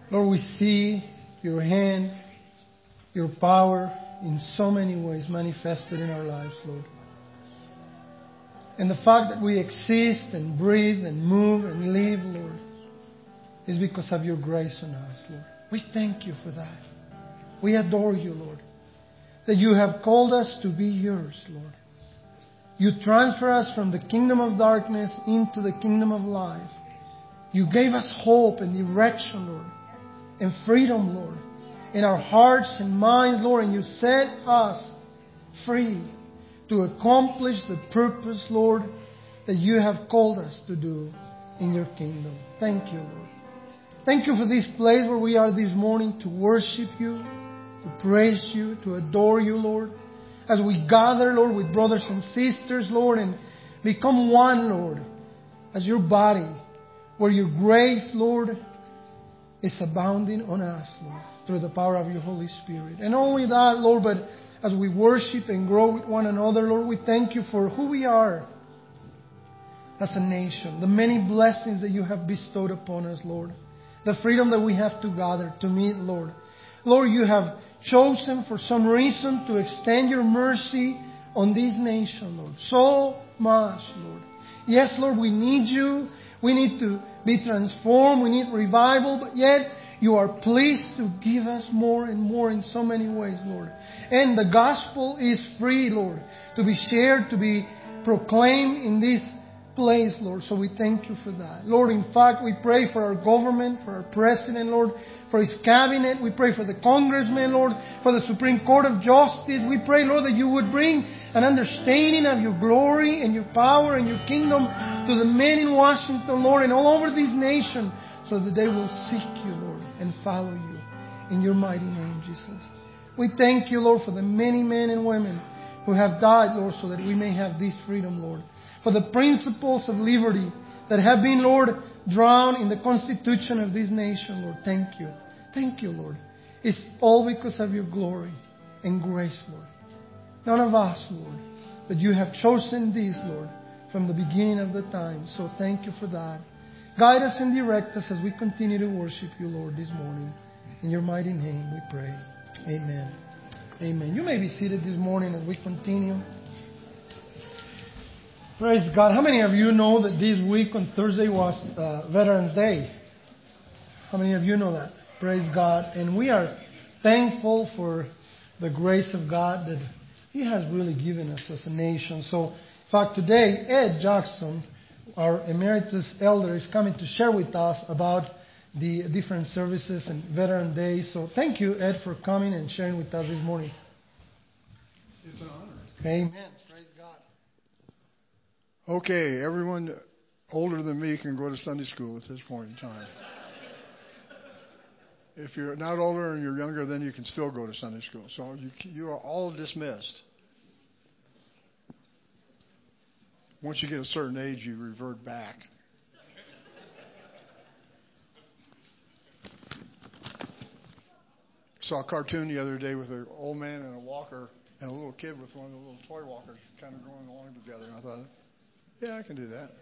Lord, we see your hand, your power in so many ways manifested in our lives, Lord. And the fact that we exist and breathe and move and live, Lord, is because of your grace on us, Lord. We thank you for that. We adore you, Lord, that you have called us to be yours, Lord. You transfer us from the kingdom of darkness into the kingdom of life. You gave us hope and direction, Lord, and freedom, Lord, in our hearts and minds, Lord, and you set us free to accomplish the purpose, Lord, that you have called us to do in your kingdom. Thank you, Lord. Thank you for this place where we are this morning to worship you, to praise you, to adore you, Lord. As we gather, Lord, with brothers and sisters, Lord, and become one, Lord, as your body, where your grace, Lord, is abounding on us, Lord, through the power of your Holy Spirit. And not only that, Lord, but as we worship and grow with one another, Lord, we thank you for who we are as a nation, the many blessings that you have bestowed upon us, Lord, the freedom that we have to gather, to meet, Lord. Lord, you have chosen for some reason to extend your mercy on this nation, Lord. So much, Lord. Yes, Lord, we need you. We need to be transformed. We need revival. But yet, you are pleased to give us more and more in so many ways, Lord. And the gospel is free, Lord, to be shared, to be proclaimed in this place, Lord. So we thank you for that. Lord, in fact, we pray for our government, for our president, Lord, for his cabinet. We pray for the congressmen, Lord, for the Supreme Court of Justice. We pray, Lord, that you would bring an understanding of your glory and your power and your kingdom to the men in Washington, Lord, and all over this nation, so that they will seek you, Lord, and follow you. In your mighty name, Jesus. We thank you, Lord, for the many men and women who have died, Lord, so that we may have this freedom, Lord. For the principles of liberty that have been, Lord, drowned in the constitution of this nation, Lord. Thank you. Thank you, Lord. It's all because of your glory and grace, Lord. None of us, Lord, but you have chosen this, Lord, from the beginning of the time. So thank you for that. Guide us and direct us as we continue to worship you, Lord, this morning. In your mighty name we pray. Amen. Amen. You may be seated this morning as we continue. Praise God. How many of you know that this week on Thursday was Veterans Day? How many of you know that? Praise God. And we are thankful for the grace of God that He has really given us as a nation. So, in fact, today, Ed Jackson, our emeritus elder, is coming to share with us about the different services and Veteran Day. So thank you, Ed, for coming and sharing with us this morning. It's an honor. Amen. Praise God. Okay, everyone older than me can go to Sunday school at this point in time. If you're not older and you're younger, then you can still go to Sunday school. So you are all dismissed. Once you get a certain age, you revert back. Saw a cartoon the other day with an old man and a walker and a little kid with one of the little toy walkers kind of going along together. And I thought, yeah, I can do that.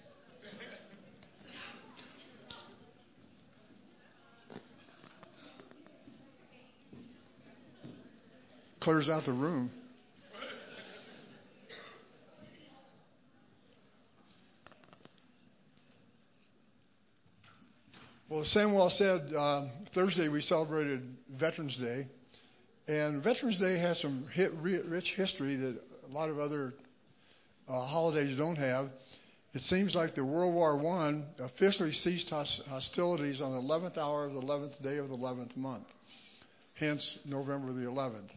Clears out the room. Well, as Samuel said, Thursday we celebrated Veterans Day. And Veterans Day has some rich history that a lot of other holidays don't have. It seems like the World War I officially ceased hostilities on the 11th hour of the 11th day of the 11th month, hence November the 11th.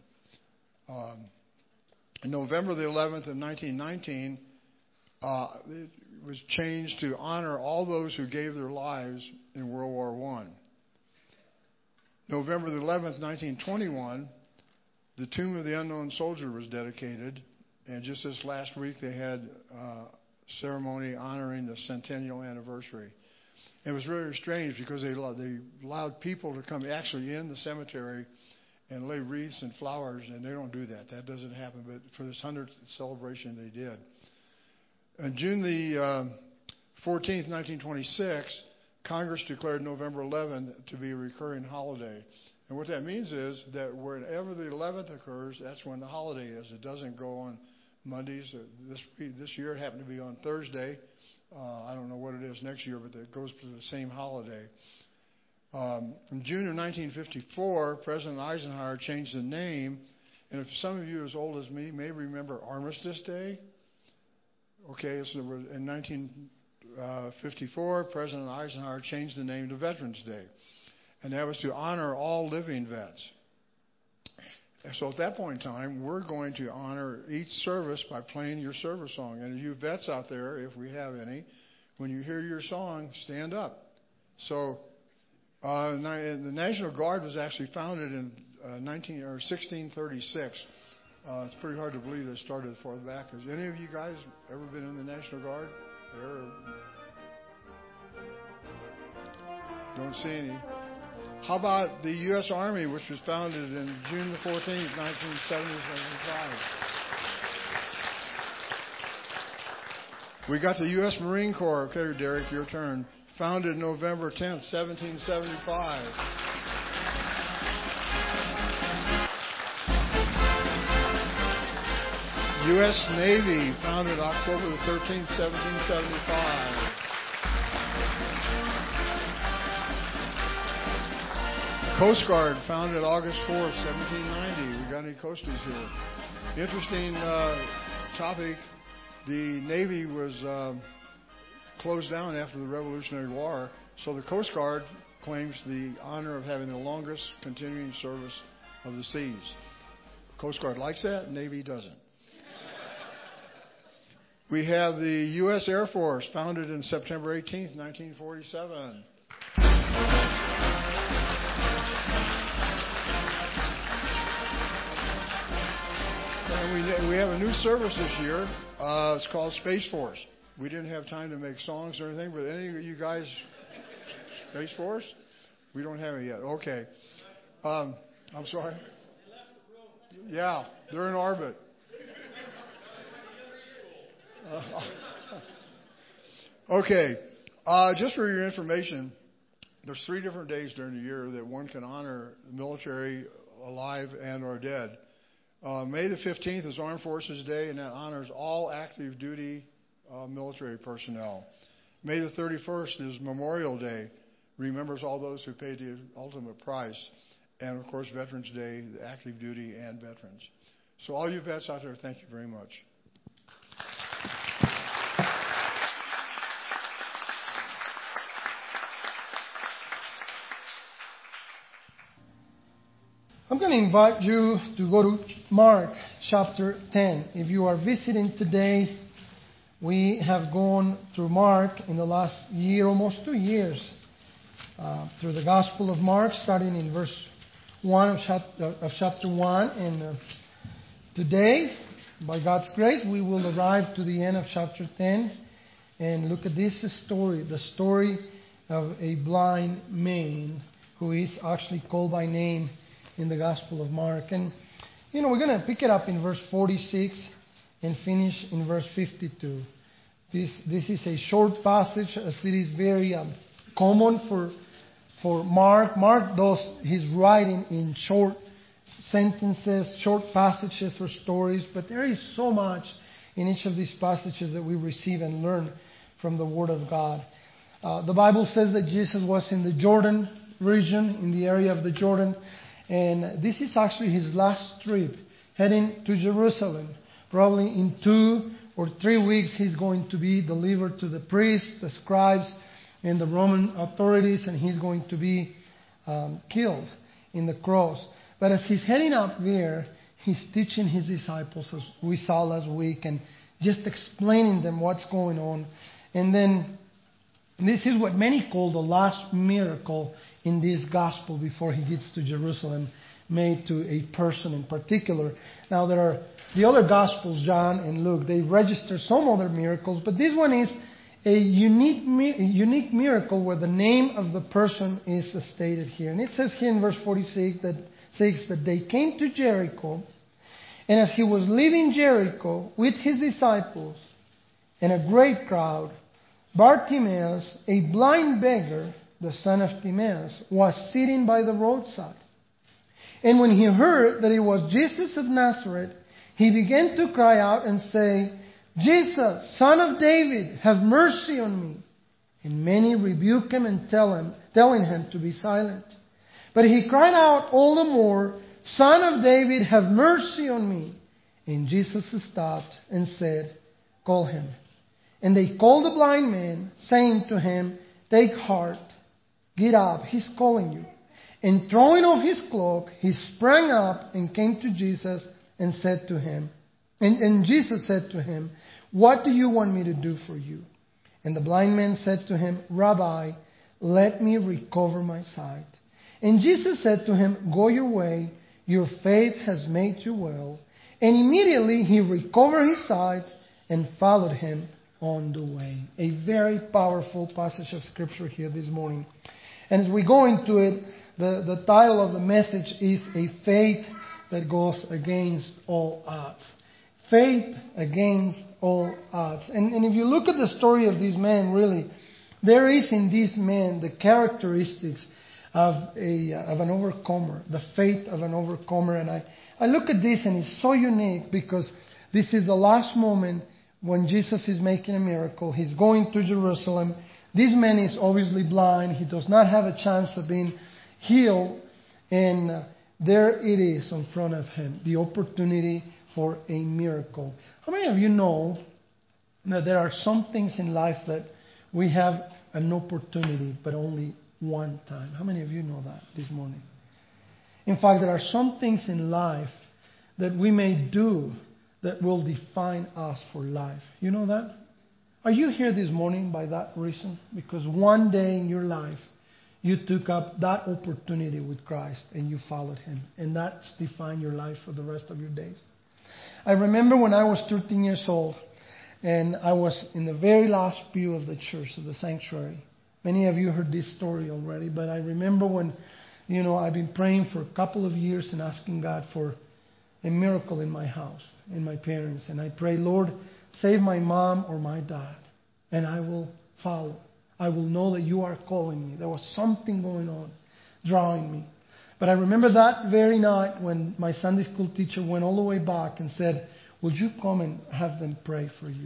November the 11th of 1919, it was changed to honor all those who gave their lives in World War I. November the 11th, 1921, the Tomb of the Unknown Soldier was dedicated, and just this last week they had a ceremony honoring the centennial anniversary. It was very strange because they allowed people to come actually in the cemetery and lay wreaths and flowers, and they don't do that. That doesn't happen, but for this 100th celebration they did. On June the 14th, 1926, Congress declared November 11th to be a recurring holiday. And what that means is that whenever the 11th occurs, that's when the holiday is. It doesn't go on Mondays. This year it happened to be on Thursday. I don't know what it is next year, but it goes to the same holiday. In June of 1954, President Eisenhower changed the name. And if some of you as old as me may remember Armistice Day, okay, so in 1954, President Eisenhower changed the name to Veterans Day. And that was to honor all living vets. So at that point in time, we're going to honor each service by playing your service song. And you vets out there, if we have any, when you hear your song, stand up. So the National Guard was actually founded in 1636. It's pretty hard to believe they started far back. Has any of you guys ever been in the National Guard? Don't see any. How about the U.S. Army, which was founded in June the 14th, 1975? We got the U.S. Marine Corps. Okay, Derek, your turn. Founded November 10th, 1775. U.S. Navy, founded October the 13th, 1775. Coast Guard, founded August 4th, 1790. We got any coasties here? Interesting topic. The Navy was closed down after the Revolutionary War, so the Coast Guard claims the honor of having the longest continuing service of the seas. Coast Guard likes that, Navy doesn't. We have the U.S. Air Force, founded in September 18th, 1947. And we have a new service this year. It's called Space Force. We didn't have time to make songs or anything, but any of you guys, Space Force? We don't have it yet. Okay. I'm sorry. Yeah, they're in orbit. Okay. Just for your information, there's 3 different days during the year that one can honor the military, alive and or dead. May the 15th is Armed Forces Day, and that honors all active duty military personnel. May the 31st is Memorial Day, remembers all those who paid the ultimate price. And, of course, Veterans Day, the active duty and veterans. So all you vets out there, thank you very much. I'm going to invite you to go to Mark chapter 10. If you are visiting today, we have gone through Mark in the last year, almost 2 years, through the Gospel of Mark, starting in verse 1 of chapter 1. And today, by God's grace, we will arrive to the end of chapter 10 and look at this story, the story of a blind man who is actually called by name in the Gospel of Mark. And, we're going to pick it up in verse 46 and finish in verse 52. This is a short passage, as it is very common for Mark. Mark does his writing in short sentences, short passages or stories, but there is so much in each of these passages that we receive and learn from the Word of God. The Bible says that Jesus was in the Jordan region, in the area of the Jordan, and this is actually his last trip, heading to Jerusalem. Probably in 2 or 3 weeks he's going to be delivered to the priests, the scribes, and the Roman authorities, and he's going to be killed in the cross. But as he's heading up there, he's teaching his disciples, as we saw last week, and just explaining them what's going on. And then this is what many call the last miracle in this gospel before he gets to Jerusalem, made to a person in particular. Now there are the other gospels, John and Luke, they register some other miracles, but this one is a unique miracle where the name of the person is stated here. And it says here in verse 46 that they came to Jericho, and as he was leaving Jericho with his disciples and a great crowd, Bartimaeus, a blind beggar, the son of Timaeus, was sitting by the roadside. And when he heard that it was Jesus of Nazareth, he began to cry out and say, Jesus, Son of David, have mercy on me. And many rebuked him and telling him to be silent. But he cried out all the more, Son of David, have mercy on me. And Jesus stopped and said, Call him. And they called the blind man, saying to him, Take heart, get up, he's calling you. And throwing off his cloak, he sprang up and came to Jesus and said to him, and Jesus said to him, What do you want me to do for you? And the blind man said to him, Rabbi, let me recover my sight. And Jesus said to him, Go your way, your faith has made you well. And immediately he recovered his sight and followed him on the way. A very powerful passage of Scripture here this morning. And as we go into it, the title of the message is A Faith That Goes Against All Odds. Faith against all odds. And if you look at the story of this man, really, there is in this man the characteristics of an overcomer, the faith of an overcomer. And I look at this and it's so unique because this is the last moment when Jesus is making a miracle. He's going to Jerusalem. This man is obviously blind. He does not have a chance of being healed. And there it is in front of him, the opportunity for a miracle. How many of you know that there are some things in life that we have an opportunity, but only one time? How many of you know that this morning? In fact, there are some things in life that we may do that will define us for life. You know that? Are you here this morning by that reason? Because one day in your life, you took up that opportunity with Christ and you followed Him. And that's defined your life for the rest of your days. I remember when I was 13 years old and I was in the very last pew of the church, of the sanctuary. Many of you heard this story already, but I remember when, I've been praying for a couple of years and asking God for a miracle in my house, in my parents. And I pray, Lord, save my mom or my dad, and I will follow. I will know that you are calling me. There was something going on, drawing me. But I remember that very night when my Sunday school teacher went all the way back and said, would you come and have them pray for you?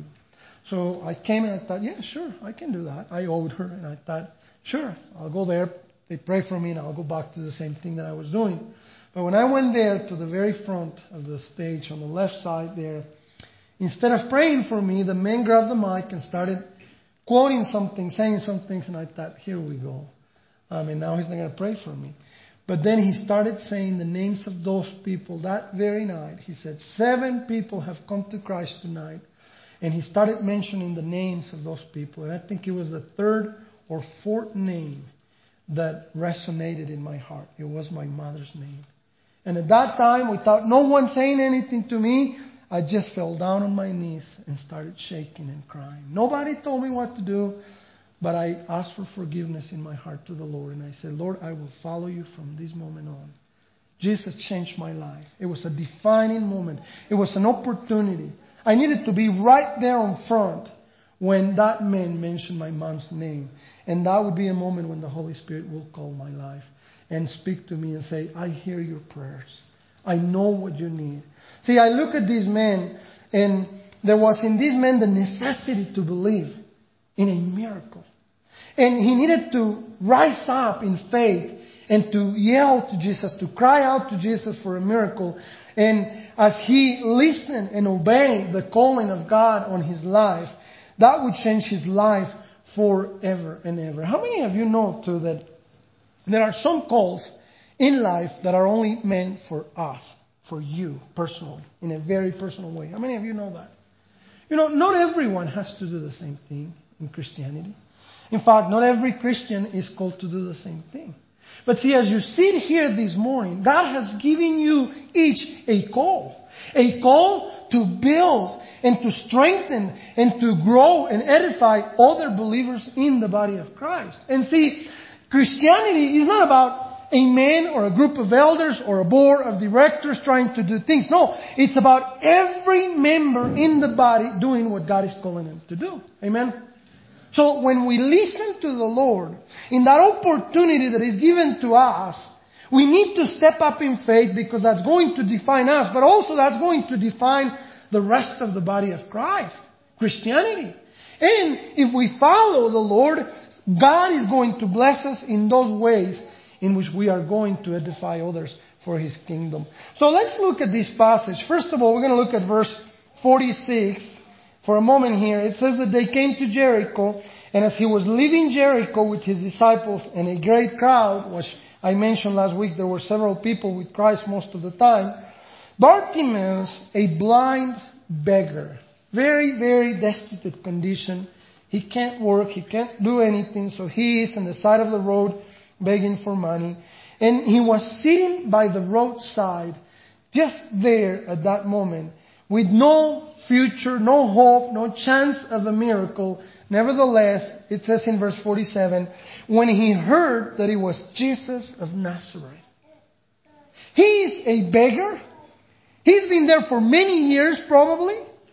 So I came and I thought, yeah, sure, I can do that. I owed her, and I thought, sure, I'll go there. They pray for me, and I'll go back to the same thing that I was doing. But when I went there to the very front of the stage on the left side there, instead of praying for me, the man grabbed the mic and started quoting something, saying some things, and I thought, here we go. And now he's not going to pray for me. But then he started saying the names of those people that very night. He said, 7 people have come to Christ tonight. And he started mentioning the names of those people. And I think it was the 3rd or 4th name that resonated in my heart. It was my mother's name. And at that time, without no one saying anything to me, I just fell down on my knees and started shaking and crying. Nobody told me what to do. But I asked for forgiveness in my heart to the Lord. And I said, Lord, I will follow you from this moment on. Jesus changed my life. It was a defining moment. It was an opportunity. I needed to be right there on front when that man mentioned my mom's name. And that would be a moment when the Holy Spirit will call my life and speak to me and say, I hear your prayers. I know what you need. See, I look at this man, and there was in this man the necessity to believe in a miracle. And he needed to rise up in faith and to yell to Jesus, to cry out to Jesus for a miracle. And as he listened and obeyed the calling of God on his life, that would change his life forever and ever. How many of you know too that there are some calls in life that are only meant for us, for you personally, in a very personal way? How many of you know that? Not everyone has to do the same thing in Christianity. In fact, not every Christian is called to do the same thing. But see, as you sit here this morning, God has given you each a call. A call to build and to strengthen and to grow and edify other believers in the body of Christ. And see, Christianity is not about a man or a group of elders or a board of directors trying to do things. No, it's about every member in the body doing what God is calling them to do. Amen? So when we listen to the Lord, in that opportunity that is given to us, we need to step up in faith because that's going to define us, but also that's going to define the rest of the body of Christ, Christianity. And if we follow the Lord, God is going to bless us in those ways in which we are going to edify others for His kingdom. So let's look at this passage. First of all, we're going to look at verse 46 for a moment here. It says that they came to Jericho, and as He was leaving Jericho with His disciples and a great crowd, which I mentioned last week, there were several people with Christ most of the time, Bartimaeus, a blind beggar, very, very destitute condition. He can't work, he can't do anything, so he is on the side of the road begging for money. And he was sitting by the roadside, just there at that moment, with no future, no hope, no chance of a miracle. Nevertheless, it says in verse 47, when he heard that it was Jesus of Nazareth. He is a beggar. He's been there for many years probably.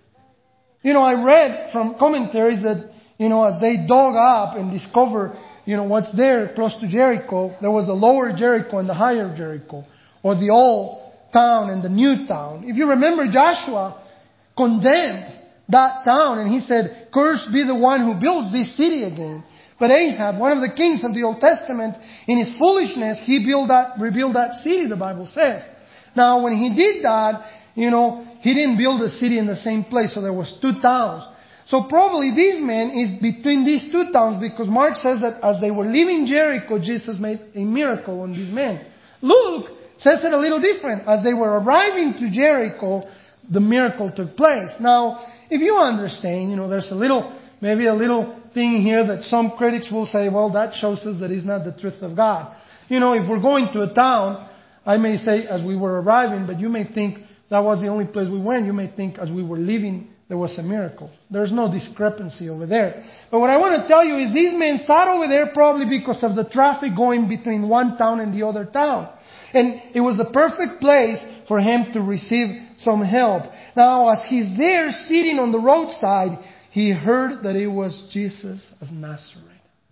I read from commentaries that, as they dug up and discovered, what's there close to Jericho, there was a lower Jericho and the higher Jericho, or the old town and the new town. If you remember, Joshua condemned that town and he said, "Cursed be the one who builds this city again." But Ahab, one of the kings of the Old Testament, in his foolishness, he rebuilt that city, the Bible says. Now, when he did that, he didn't build a city in the same place, so there was two towns. So probably this man is between these two towns, because Mark says that as they were leaving Jericho, Jesus made a miracle on these men. Luke says it a little different. As they were arriving to Jericho, the miracle took place. Now, if you understand, there's maybe a little thing here that some critics will say, well, that shows us that it's not the truth of God. If we're going to a town, I may say as we were arriving, but you may think that was the only place we went. You may think as we were leaving, there was a miracle. There's no discrepancy over there. But what I want to tell you is these men sat over there probably because of the traffic going between one town and the other town. And it was the perfect place for him to receive some help. Now, as he's there sitting on the roadside, he heard that it was Jesus of Nazareth.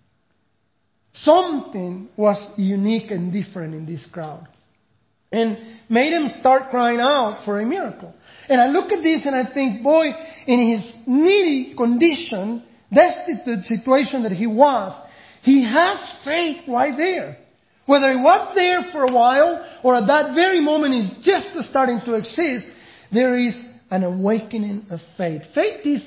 Something was unique and different in this crowd, and made him start crying out for a miracle. And I look at this and I think, boy, in his needy condition, destitute situation that he was, he has faith right there. Whether it was there for a while or at that very moment is just starting to exist, there is an awakening of faith. Faith is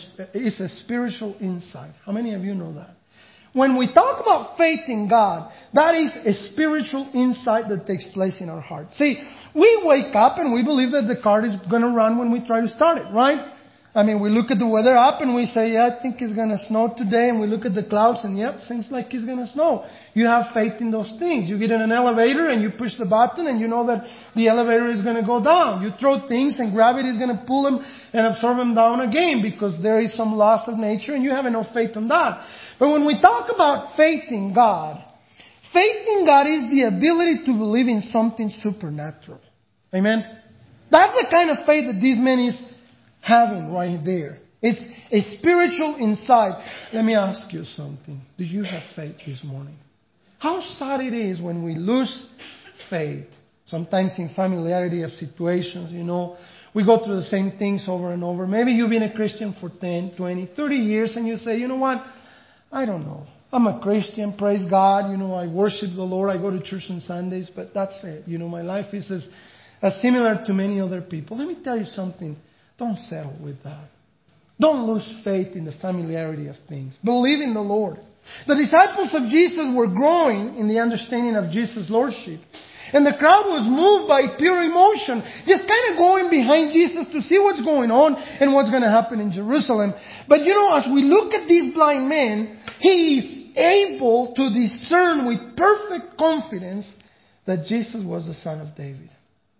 a spiritual insight. How many of you know that? When we talk about faith in God, that is a spiritual insight that takes place in our heart. See, we wake up and we believe that the car is going to run when we try to start it, right? I mean, we look at the weather app and we say, yeah, I think it's going to snow today. And we look at the clouds and, yep, seems like it's going to snow. You have faith in those things. You get in an elevator and you push the button and you know that the elevator is going to go down. You throw things and gravity is going to pull them and absorb them down again because there is some laws of nature and you have enough faith on that. But when we talk about faith in God is the ability to believe in something supernatural. Amen? That's the kind of faith that this man is having right there. It's a spiritual insight. Let me ask you something. Do you have faith this morning? How sad it is when we lose faith. Sometimes in familiarity of situations, we go through the same things over and over. Maybe you've been a Christian for 10, 20, 30 years and you say, you know what? I don't know. I'm a Christian, praise God. I worship the Lord. I go to church on Sundays, but that's it. My life is as similar to many other people. Let me tell you something. Don't settle with that. Don't lose faith in the familiarity of things. Believe in the Lord. The disciples of Jesus were growing in the understanding of Jesus' Lordship. And the crowd was moved by pure emotion, just kind of going behind Jesus to see what's going on and what's going to happen in Jerusalem. But as we look at this blind man, he is able to discern with perfect confidence that Jesus was the Son of David.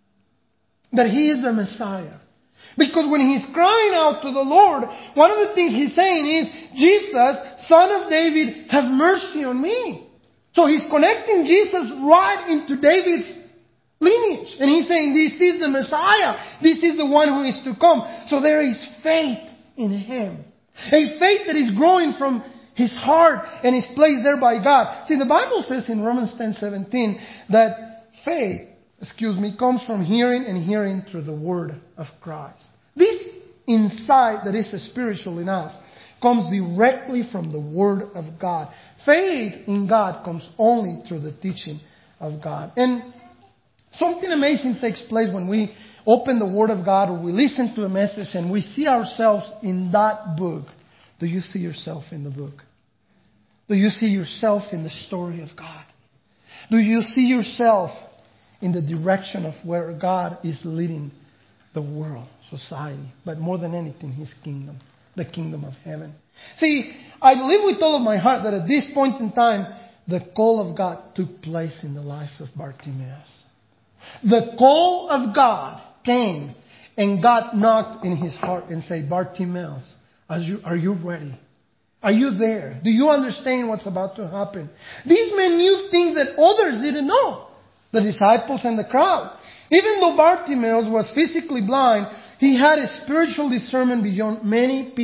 That He is the Messiah. Because when he's crying out to the Lord, one of the things he's saying is, Jesus, Son of David, have mercy on me. So he's connecting Jesus right into David's lineage. And he's saying, this is the Messiah. This is the one who is to come. So there is faith in him. A faith that is growing from His heart, and is placed there by God. See, the Bible says in Romans 10:17 that faith, comes from hearing, and hearing through the Word of Christ. This insight that is spiritual in us comes directly from the Word of God. Faith in God comes only through the teaching of God. And something amazing takes place when we open the Word of God, or we listen to a message and we see ourselves in that book. Do you see yourself in the book? Do you see yourself in the story of God? Do you see yourself in the direction of where God is leading the world, society, but more than anything, His kingdom, the kingdom of heaven? See, I believe with all of my heart that at this point in time, the call of God took place in the life of Bartimaeus. The call of God came, and God knocked in his heart and said, Bartimaeus, are you ready? Are you there? Do you understand what's about to happen? These men knew things that others didn't know. The disciples and the crowd. Even though Bartimaeus was physically blind, he had a spiritual discernment beyond many of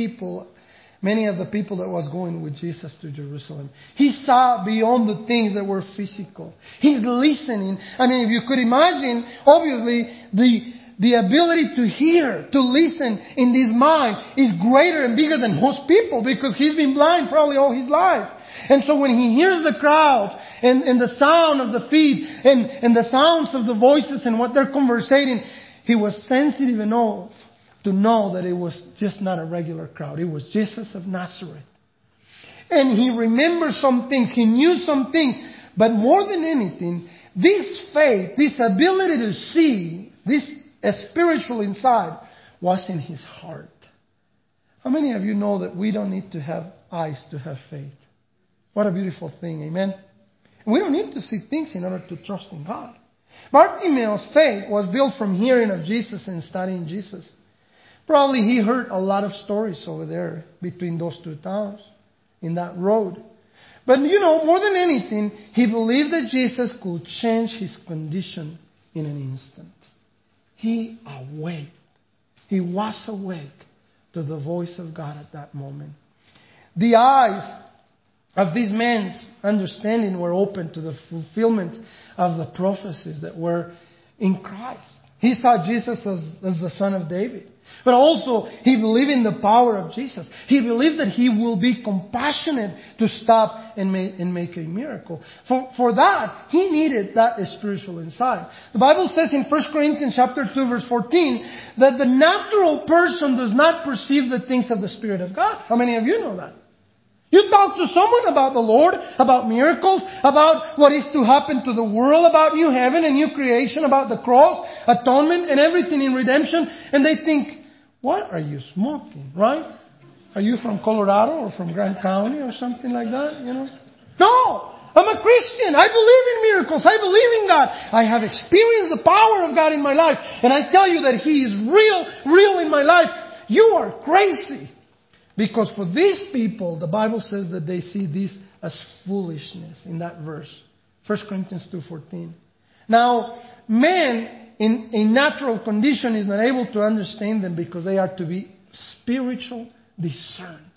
the people that was going with Jesus to Jerusalem. He saw beyond the things that were physical. He's listening. I mean, if you could imagine, obviously, the ability to hear, to listen in this mind is greater and bigger than most people, because he's been blind probably all his life. And so when he hears the crowd and the sound of the feet and the sounds of the voices and what they're conversating, he was sensitive enough to know that it was just not a regular crowd. It was Jesus of Nazareth. And he remembered some things. He knew some things. But more than anything, this faith, this ability to see, this spiritual inside, was in his heart. How many of you know that we don't need to have eyes to have faith? What a beautiful thing, amen? We don't need to see things in order to trust in God. Bartimaeus' faith was built from hearing of Jesus and studying Jesus. Probably he heard a lot of stories over there between those two towns, in that road. But more than anything, he believed that Jesus could change his condition in an instant. He awaked. He was awake to the voice of God at that moment. The eyes of these men's understanding were open to the fulfillment of the prophecies that were in Christ. He saw Jesus as the Son of David. But also, he believed in the power of Jesus. He believed that he will be compassionate to stop and make a miracle. For that, he needed that spiritual insight. The Bible says in 1 Corinthians chapter 2, verse 14, that the natural person does not perceive the things of the Spirit of God. How many of you know that? You talk to someone about the Lord, about miracles, about what is to happen to the world, about new heaven and new creation, about the cross, atonement, and everything in redemption, and they think, what are you smoking, right? Are you from Colorado or from Grant County or something like that, No! I'm a Christian. I believe in miracles. I believe in God. I have experienced the power of God in my life, and I tell you that He is real in my life. You are crazy. Because for these people, the Bible says that they see this as foolishness in that verse. 1 Corinthians 2:14. Now, man in a natural condition is not able to understand them because they are to be spiritually discerned.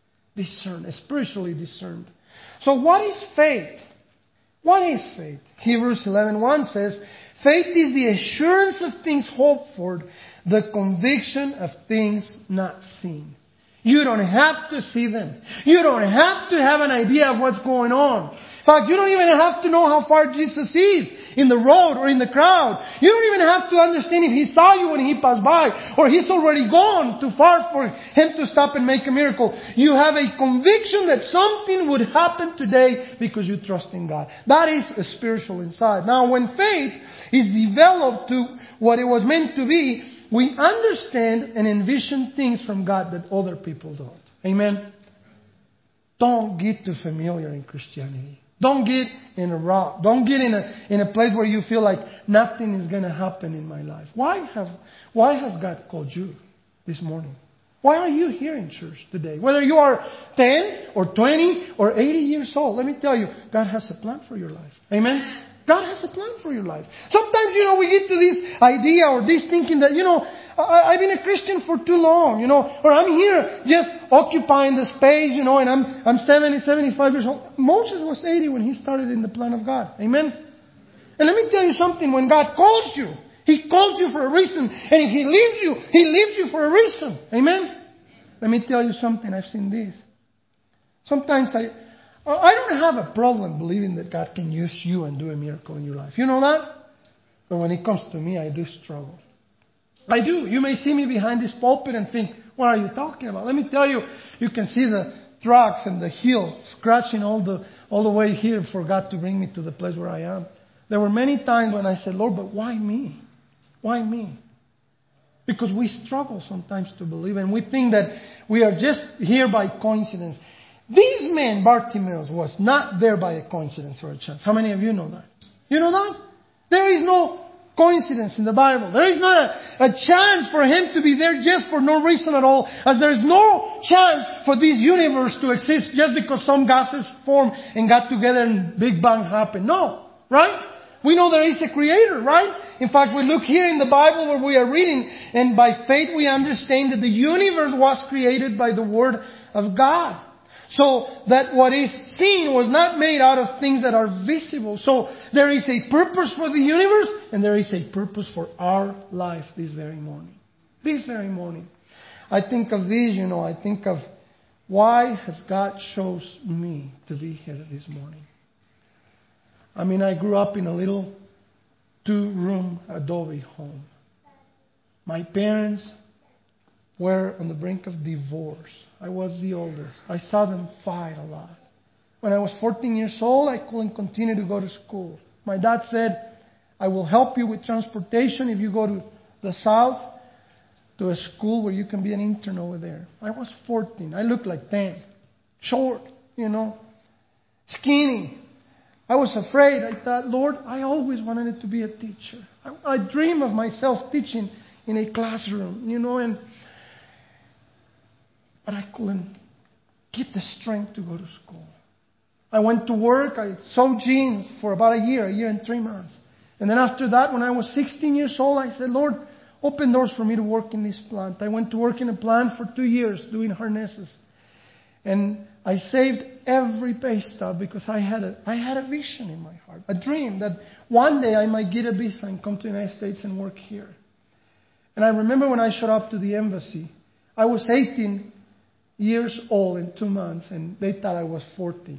Spiritually discerned. So what is faith? What is faith? Hebrews 11:1 says, faith is the assurance of things hoped for, the conviction of things not seen. You don't have to see them. You don't have to have an idea of what's going on. In fact, you don't even have to know how far Jesus is in the road or in the crowd. You don't even have to understand if He saw you when He passed by, or He's already gone too far for Him to stop and make a miracle. You have a conviction that something would happen today because you trust in God. That is a spiritual insight. Now, when faith is developed to what it was meant to be, we understand and envision things from God that other people don't. Amen? Don't get too familiar in Christianity. Don't get in a rut. Don't get in a place where you feel like nothing is going to happen in my life. Why has God called you this morning? Why are you here in church today? Whether you are 10 or 20 or 80 years old, let me tell you, God has a plan for your life. Amen? God has a plan for your life. Sometimes, we get to this idea or this thinking that, I've been a Christian for too long, or I'm here just occupying the space, and I'm 70, 75 years old. Moses was 80 when he started in the plan of God. Amen? And let me tell you something. When God calls you, He calls you for a reason. And if He leaves you for a reason. Amen? Let me tell you something. I've seen this. Sometimes I don't have a problem believing that God can use you and do a miracle in your life. You know that? But when it comes to me, I do struggle. I do. You may see me behind this pulpit and think, what are you talking about? Let me tell you, you can see the tracks and the heel scratching all the way here for God to bring me to the place where I am. There were many times when I said, Lord, but why me? Why me? Because we struggle sometimes to believe, and we think that we are just here by coincidence. This man, Bartimaeus, was not there by a coincidence or a chance. How many of you know that? You know that? There is no coincidence in the Bible. There is not a chance for him to be there just for no reason at all. As there is no chance for this universe to exist just because some gases formed and got together and Big Bang happened. No. Right? We know there is a creator, right? In fact, we look here in the Bible where we are reading, and by faith we understand that the universe was created by the Word of God. So that what is seen was not made out of things that are visible. So there is a purpose for the universe, and there is a purpose for our life this very morning. This very morning. I think of this, I think of why has God chose me to be here this morning? I grew up in a little 2-room adobe home. My parents were on the brink of divorce. I was the oldest. I saw them fight a lot. When I was 14 years old, I couldn't continue to go to school. My dad said, I will help you with transportation if you go to the south to a school where you can be an intern over there. I was 14. I looked like 10. Short, skinny. I was afraid. I thought, Lord, I always wanted to be a teacher. I dream of myself teaching in a classroom, but I couldn't get the strength to go to school. I went to work. I sewed jeans for about a year and 3 months. And then after that, when I was 16 years old, I said, Lord, open doors for me to work in this plant. I went to work in a plant for 2 years doing harnesses. And I saved every pay stub because I had a vision in my heart, a dream that one day I might get a visa and come to the United States and work here. And I remember when I showed up to the embassy, I was 18 years old in 2 months, and they thought I was 14.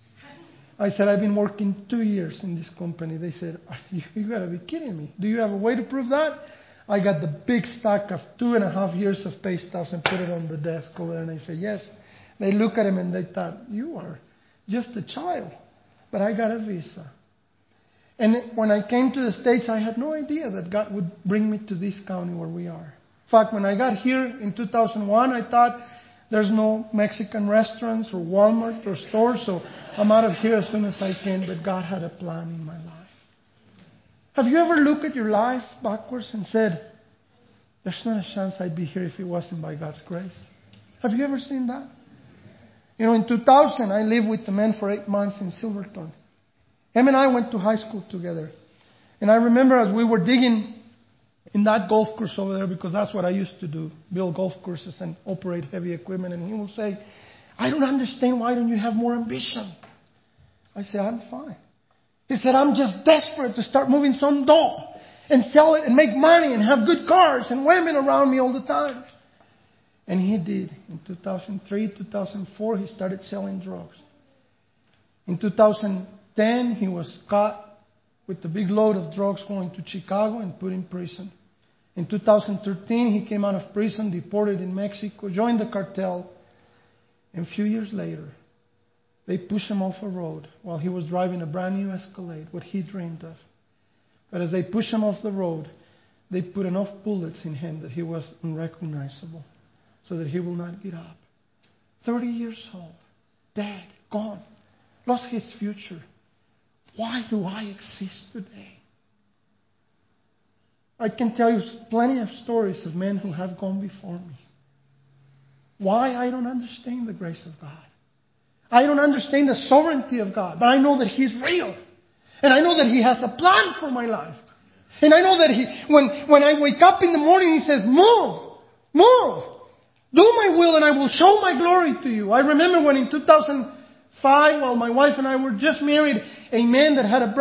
I said, I've been working 2 years in this company. They said, you got to be kidding me. Do you have a way to prove that? I got the big stack of 2.5 years of pay stubs and put it on the desk over there, and I said, yes. They look at him and they thought, you are just a child. But I got a visa. And when I came to the States, I had no idea that God would bring me to this county where we are. In fact, when I got here in 2001, I thought there's no Mexican restaurants or Walmart or stores, so I'm out of here as soon as I can. But God had a plan in my life. Have you ever looked at your life backwards and said, there's not a chance I'd be here if it wasn't by God's grace? Have you ever seen that? In 2000, I lived with the man for 8 months in Silverton. Him and I went to high school together. And I remember as we were digging in that golf course over there, because that's what I used to do, build golf courses and operate heavy equipment. And he will say, I don't understand, why don't you have more ambition? I said, I'm fine. He said, I'm just desperate to start moving some dough and sell it and make money and have good cars and women around me all the time. And he did. In 2003, 2004, he started selling drugs. In 2010, he was caught with a big load of drugs going to Chicago and put in prison. In 2013, he came out of prison, deported in Mexico, joined the cartel. And a few years later, they pushed him off a road while he was driving a brand new Escalade, what he dreamed of. But as they pushed him off the road, they put enough bullets in him that he was unrecognizable, so that he will not get up. 30 years old, dead, gone, lost his future. Why do I exist today? I can tell you plenty of stories of men who have gone before me. Why? I don't understand the grace of God. I don't understand the sovereignty of God, but I know that He's real. And I know that He has a plan for my life. And I know that when I wake up in the morning, He says, move, move. Do my will and I will show my glory to you. I remember when in 2005, while my wife and I were just married, a man that had a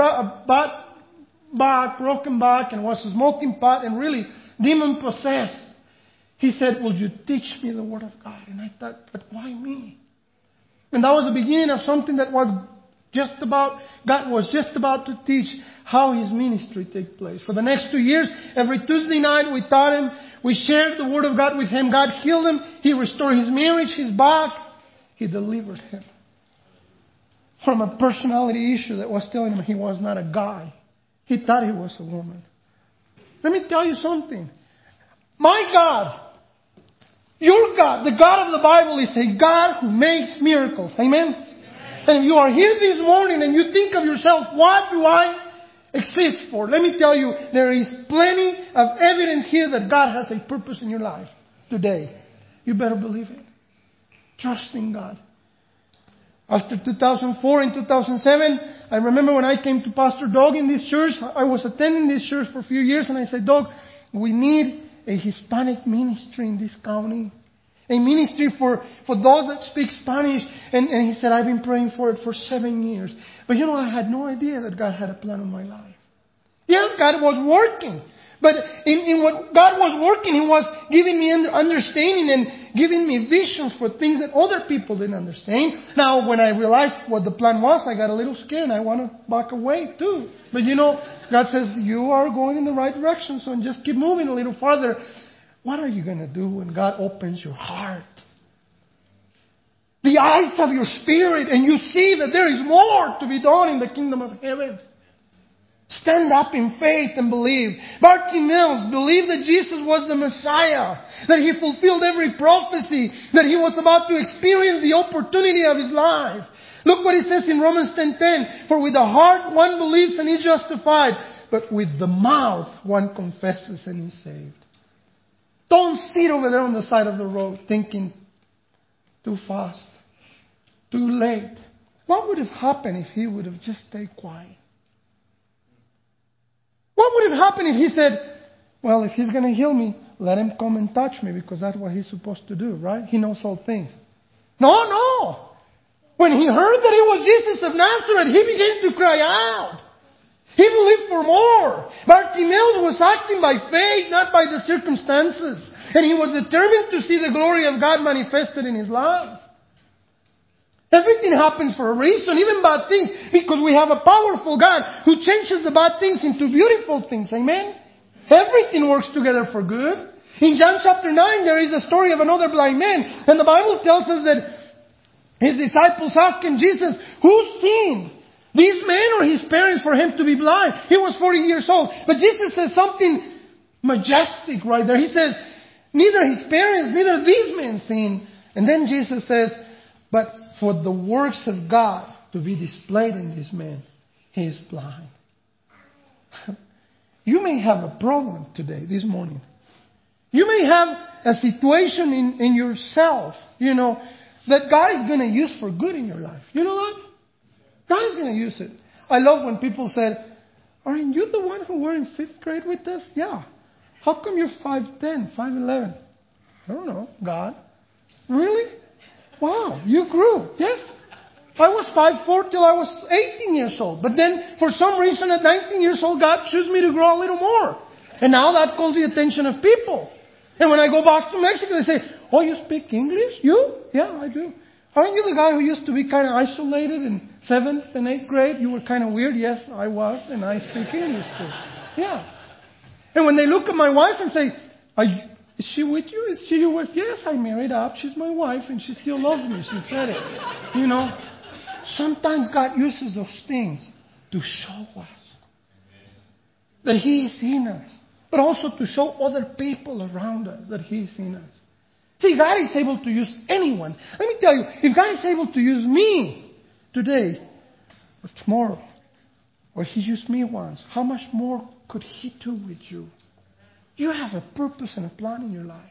broken back and was a smoking pot and really demon possessed. He said, will you teach me the Word of God? And I thought, but why me? And that was the beginning of something that was God was just about to teach how His ministry take place. For the next 2 years, every Tuesday night we taught him, we shared the Word of God with him. God healed him. He restored his marriage, his back. He delivered him from a personality issue that was telling him he was not a guy. He thought he was a woman. Let me tell you something. My God, your God, the God of the Bible is a God who makes miracles. Amen? And if you are here this morning and you think of yourself, what do I exist for? Let me tell you, there is plenty of evidence here that God has a purpose in your life today. You better believe it. Trust in God. After 2004 and 2007, I remember when I came to Pastor Doug in this church, I was attending this church for a few years, and I said, Doug, we need a Hispanic ministry in this county. A ministry for those that speak Spanish. And he said, I've been praying for it for 7 years. But I had no idea that God had a plan in my life. Yes, God was working. But in what God was working, He was giving me understanding and giving me visions for things that other people didn't understand. Now, when I realized what the plan was, I got a little scared and I want to back away too. But God says, you are going in the right direction, so just keep moving a little farther. What are you going to do when God opens your heart? The eyes of your spirit, and you see that there is more to be done in the kingdom of heaven. Stand up in faith and believe. Bartimaeus believed that Jesus was the Messiah, that He fulfilled every prophecy, that he was about to experience the opportunity of his life. Look what it says in Romans 10:10. For with the heart one believes and is justified, but with the mouth one confesses and is saved. Don't sit over there on the side of the road thinking, too fast, too late. What would have happened if he would have just stayed quiet? What would have happened if he said, well, if He's going to heal me, let Him come and touch me, because that's what He's supposed to do, right? He knows all things. No. When he heard that it was Jesus of Nazareth, he began to cry out. He believed for more. Bartimaeus was acting by faith, not by the circumstances. And he was determined to see the glory of God manifested in his life. Everything happens for a reason, even bad things, because we have a powerful God who changes the bad things into beautiful things. Amen? Everything works together for good. In John chapter 9, there is a story of another blind man. And the Bible tells us that His disciples asking Jesus, who sinned? These men or his parents for him to be blind? He was 40 years old. But Jesus says something majestic right there. He says, neither his parents, neither these men sinned. And then Jesus says, but for the works of God to be displayed in this man, he is blind. You may have a problem today, this morning. You may have a situation in yourself, that God is going to use for good in your life. You know what? God is going to use it. I love when people said, aren't you the one who were in 5th grade with us? Yeah. How come you're 5'10", 5'11"? I don't know. God. Really? Wow, you grew. Yes. I was 5'4" till I was 18 years old. But then, for some reason, at 19 years old, God chose me to grow a little more. And now that calls the attention of people. And when I go back to Mexico, they say, oh, you speak English? You? Yeah, I do. Aren't you the guy who used to be kind of isolated in 7th and 8th grade? You were kind of weird. Yes, I was, and I speak English too. Yeah. And when they look at my wife and say, is she with you? Is she your wife? Yes, I married up. She's my wife, and she still loves me. She said it. Sometimes God uses those things to show us that He is in us, but also to show other people around us that He is in us. See, God is able to use anyone. Let me tell you, if God is able to use me today or tomorrow, or He used me once, how much more could He do with you? You have a purpose and a plan in your life.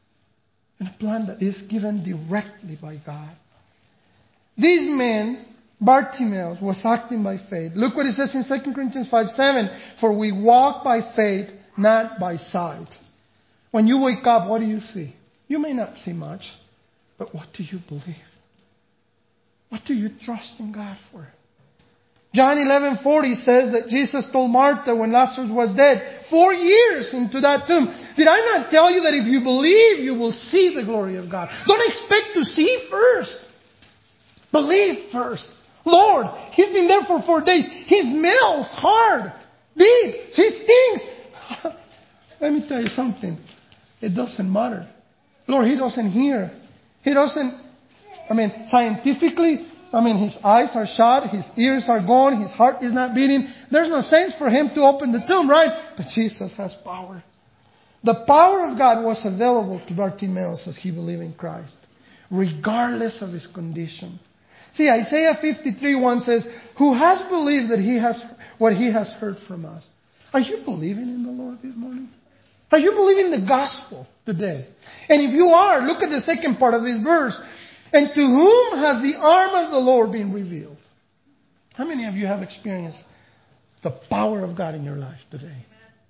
And a plan that is given directly by God. These men Bartimaeus was acting by faith. Look what it says in 2 Corinthians 5:7. For we walk by faith, not by sight. When you wake up, what do you see? You may not see much, but what do you believe? What do you trust in God for? John 11:40 says that Jesus told Martha when Lazarus was dead, 4 years into that tomb, did I not tell you that if you believe, you will see the glory of God? Don't expect to see first. Believe first. Lord, He's been there for 4 days. He smells hard, deep. He stinks. Let me tell you something. It doesn't matter. Lord, He doesn't hear. He doesn't, scientifically, His eyes are shut, His ears are gone, His heart is not beating. There's no sense for Him to open the tomb, right? But Jesus has power. The power of God was available to Bartimaeus as he believed in Christ, regardless of his condition. See, Isaiah 53:1 says, who has believed that he has what he has heard from us? Are you believing in the Lord this morning? Are you believing the gospel today? And if you are, look at the second part of this verse. And to whom has the arm of the Lord been revealed? How many of you have experienced the power of God in your life today?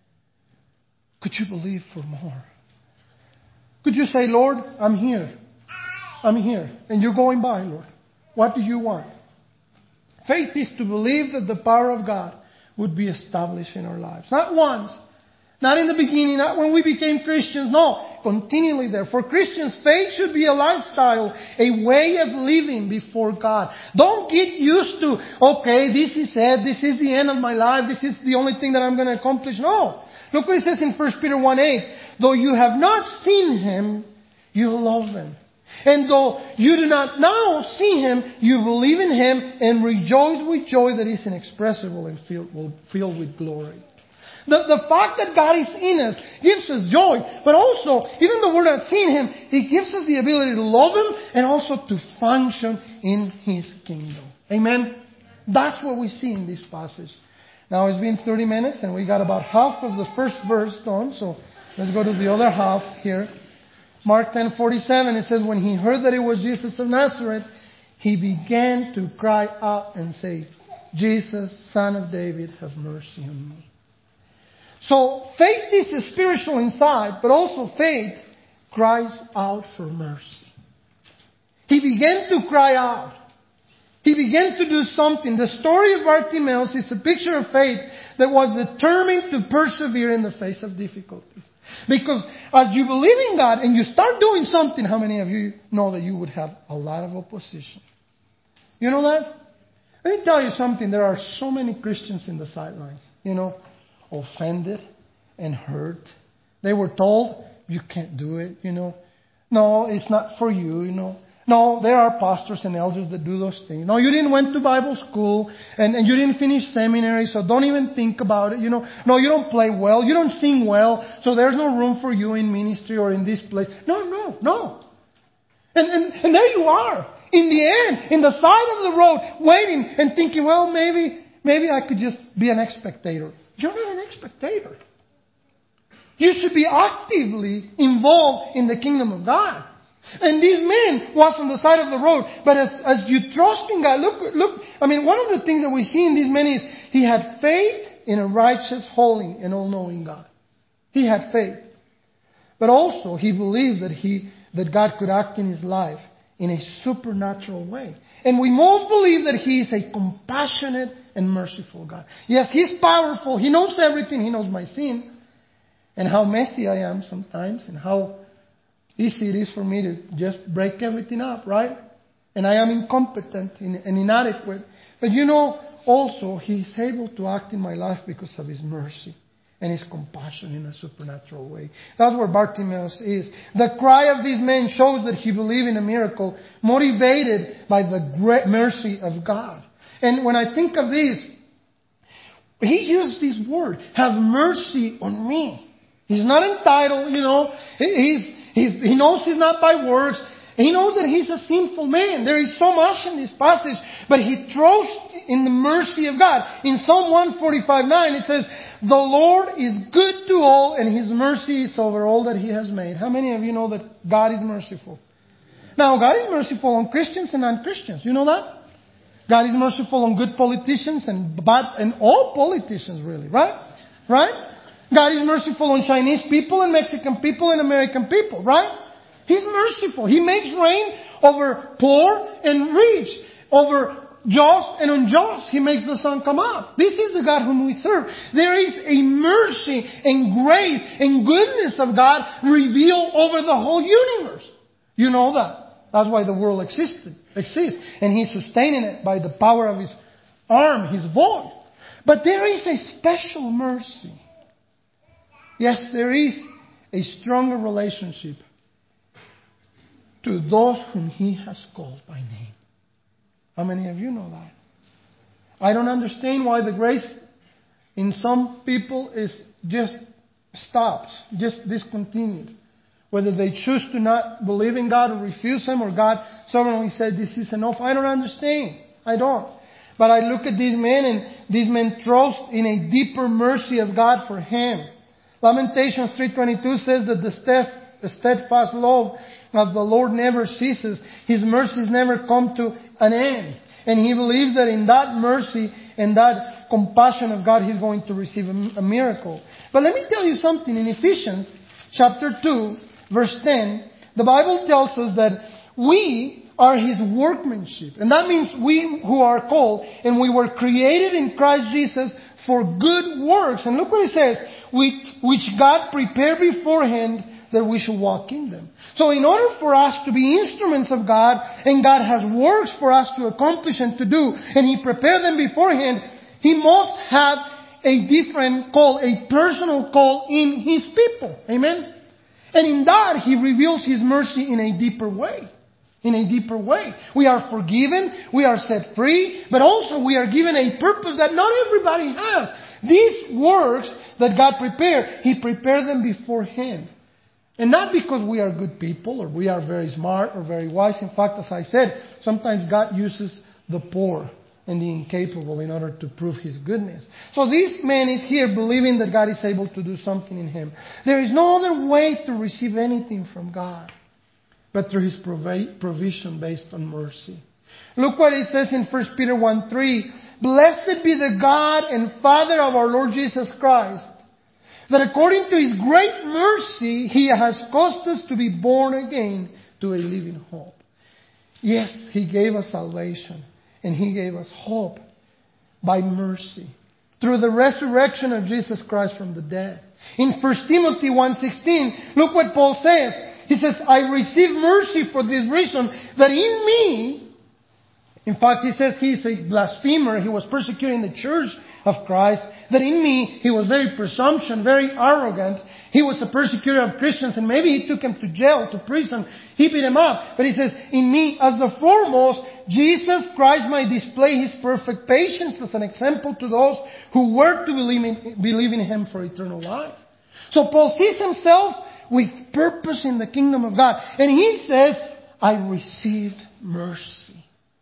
Could you believe for more? Could you say, Lord, I'm here. I'm here. And you're going by, Lord. What do you want? Faith is to believe that the power of God would be established in our lives. Not once. Not in the beginning, not when we became Christians. No, continually there. For Christians, faith should be a lifestyle, a way of living before God. Don't get used to, okay, this is it, this is the end of my life, this is the only thing that I'm going to accomplish. No. Look what it says in 1 Peter 1:8. Though you have not seen Him, you love Him. And though you do not now see Him, you believe in Him and rejoice with joy that is inexpressible and filled with glory. The fact that God is in us gives us joy. But also, even though we're not seeing Him, He gives us the ability to love Him and also to function in His kingdom. Amen? That's what we see in this passage. Now it's been 30 minutes and we got about half of the first verse done. So let's go to the other half here. Mark 10:47, it says, when He heard that it was Jesus of Nazareth, He began to cry out and say, Jesus, Son of David, have mercy on me. So faith is spiritual inside, but also faith cries out for mercy. He began to cry out. He began to do something. The story of Bartimaeus is a picture of faith that was determined to persevere in the face of difficulties. Because as you believe in God and you start doing something, how many of you know that you would have a lot of opposition? You know that? Let me tell you something. There are so many Christians in the sidelines, offended and hurt. They were told, you can't do it, No, it's not for you, No, there are pastors and elders that do those things. No, you didn't went to Bible school and you didn't finish seminary, so don't even think about it, No, you don't play well, you don't sing well, so there's no room for you in ministry or in this place. No. And there you are, in the end, in the side of the road, waiting and thinking, well, maybe I could just be an spectator. You're not an spectator. You should be actively involved in the kingdom of God. And this man was on the side of the road. But as you trust in God, look. One of the things that we see in this man is he had faith in a righteous, holy, and all-knowing God. He had faith. But also he believed that God could act in his life in a supernatural way. And we most believe that He is a compassionate and merciful God. Yes, He's powerful. He knows everything. He knows my sin and how messy I am sometimes and how easy it is for me to just break everything up, right? And I am incompetent and inadequate. But also He's able to act in my life because of His mercy and His compassion in a supernatural way. That's where Bartimaeus is. The cry of this man shows that he believed in a miracle, motivated by the great mercy of God. And when I think of this, he used this word, have mercy on me. He's not entitled, He knows he's not by works. He knows that he's a sinful man. There is so much in this passage, but he trusts in the mercy of God. In Psalm 145:9 it says, the Lord is good to all and His mercy is over all that He has made. How many of you know that God is merciful? Now, God is merciful on Christians and non-Christians. You know that? God is merciful on good politicians and bad, and all politicians really, right? Right? God is merciful on Chinese people and Mexican people and American people, right? He's merciful. He makes rain over poor and rich, over just and unjust. He makes the sun come up. This is the God whom we serve. There is a mercy and grace and goodness of God revealed over the whole universe. You know that. That's why the world exists. And He's sustaining it by the power of His arm, His voice. But there is a special mercy. Yes, there is a stronger relationship to those whom He has called by name. How many of you know that? I don't understand why the grace in some people is just stops, just discontinued. Whether they choose to not believe in God or refuse Him, or God sovereignly said this is enough, I don't understand. I don't. But I look at these men, and these men trust in a deeper mercy of God for him. Lamentations 3:22 says that the steadfast love of the Lord never ceases. His mercies never come to an end. And he believes that in that mercy and that compassion of God, he's going to receive a miracle. But let me tell you something. In Ephesians chapter 2, verse 10, the Bible tells us that we are His workmanship. And that means we who are called and we were created in Christ Jesus for good works. And look what it says, which God prepared beforehand that we should walk in them. So in order for us to be instruments of God, and God has works for us to accomplish and to do, and He prepared them beforehand, He must have a different call, a personal call in His people. Amen? And in that, He reveals His mercy in a deeper way. In a deeper way. We are forgiven, we are set free, but also we are given a purpose that not everybody has. These works that God prepared, He prepared them beforehand. And not because we are good people or we are very smart or very wise. In fact, as I said, sometimes God uses the poor and the incapable in order to prove His goodness. So this man is here believing that God is able to do something in him. There is no other way to receive anything from God but through His provision based on mercy. Look what it says in 1 Peter 1:3. Blessed be the God and Father of our Lord Jesus Christ, that according to His great mercy, He has caused us to be born again to a living hope. Yes, He gave us salvation, and He gave us hope by mercy, through the resurrection of Jesus Christ from the dead. In 1 Timothy 1:16, look what Paul says. He says, I receive mercy for this reason, that in me, in fact, he says he's a blasphemer. He was persecuting the church of Christ. That in me, he was very presumptuous, very arrogant. He was a persecutor of Christians, and maybe he took him to jail, to prison. He beat him up. But he says, in me, as the foremost, Jesus Christ might display His perfect patience as an example to those who were to believe in Him for eternal life. So Paul sees himself with purpose in the kingdom of God. And he says, I received mercy.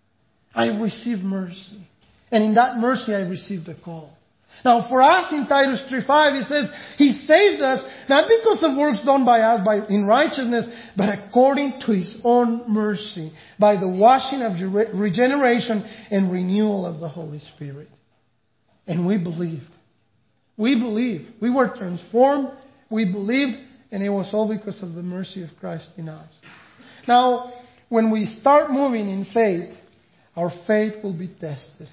I received mercy. And in that mercy I received a call. Now for us in Titus 3:5 it says, He saved us not because of works done by us in righteousness, but according to His own mercy, by the washing of regeneration and renewal of the Holy Spirit. And we believed. We believed. We were transformed. We believed. And it was all because of the mercy of Christ in us. Now, when we start moving in faith, our faith will be tested.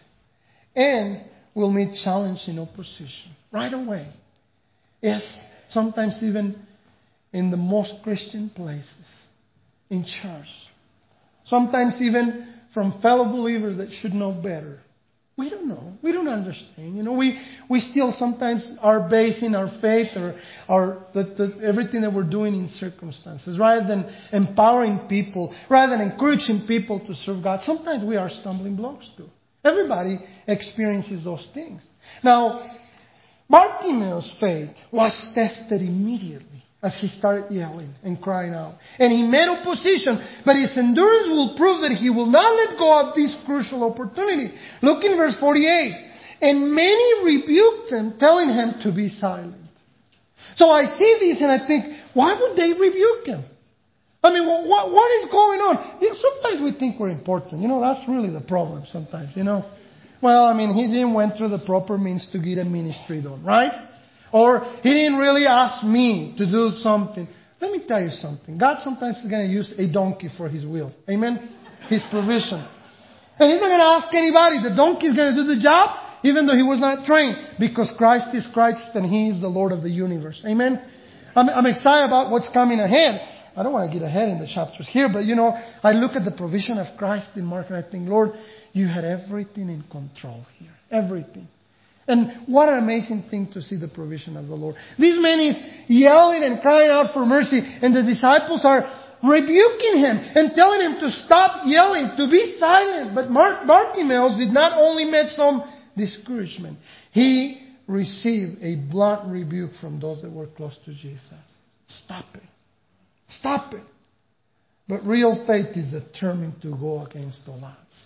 And we'll meet challenge and opposition right away. Yes, sometimes even in the most Christian places. In church. Sometimes even from fellow believers that should know better. We don't know. We don't understand. You know, we still sometimes are basing our faith or everything that we're doing in circumstances. Rather than empowering people, rather than encouraging people to serve God, sometimes we are stumbling blocks too. Everybody experiences those things. Now, Bartimaeus' faith was tested immediately as he started yelling and crying out. And he met opposition, but his endurance will prove that he will not let go of this crucial opportunity. Look in verse 48. And many rebuked him, telling him to be silent. So I see this and I think, why would they rebuke him? I mean, what is going on? Sometimes we think we're important. That's really the problem sometimes, Well, I mean, he didn't went through the proper means to get a ministry done, right? Or he didn't really ask me to do something. Let me tell you something. God sometimes is going to use a donkey for His will. Amen? His provision. And He's not going to ask anybody. The donkey is going to do the job, even though he was not trained. Because Christ is Christ and He is the Lord of the universe. Amen? I'm excited about what's coming ahead. I don't want to get ahead in the chapters here, but I look at the provision of Christ in Mark and I think, Lord, You had everything in control here. Everything. And what an amazing thing to see the provision of the Lord. This man is yelling and crying out for mercy, and the disciples are rebuking him and telling him to stop yelling, to be silent. But Bartimaeus did not only met some discouragement. He received a blunt rebuke from those that were close to Jesus. Stop it. Stop it. But real faith is determined to go against the odds.